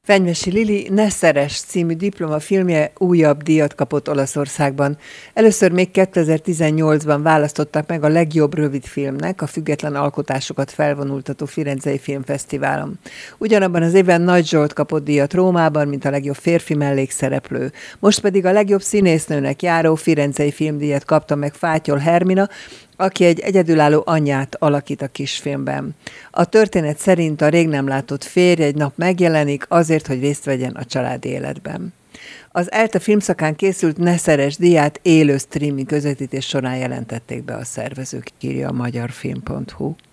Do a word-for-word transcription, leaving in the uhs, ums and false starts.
Fenyvesi Lili Ne szeress című diplomafilmje újabb díjat kapott Olaszországban. Először még kétezer-tizennyolcban választották meg a legjobb rövidfilmnek a független alkotásokat felvonultató Firenzei Filmfesztiválon. Ugyanabban az évben Nagy Zsolt kapott díjat Rómában, mint a legjobb férfi mellékszereplő. Most pedig a legjobb színésznőnek járó Firenzei Filmdíjat kapta meg Fátyol Hermina, aki egy egyedülálló anyját alakít a kisfilmben. A történet szerint a rég nem látott férj egy nap megjelenik azért, hogy részt vegyen a családi életben. Az ELTE filmszakán készült Ne szeress díját élő streaming közvetítés során jelentették be a szervezők, írja a magyarfilm pont hu.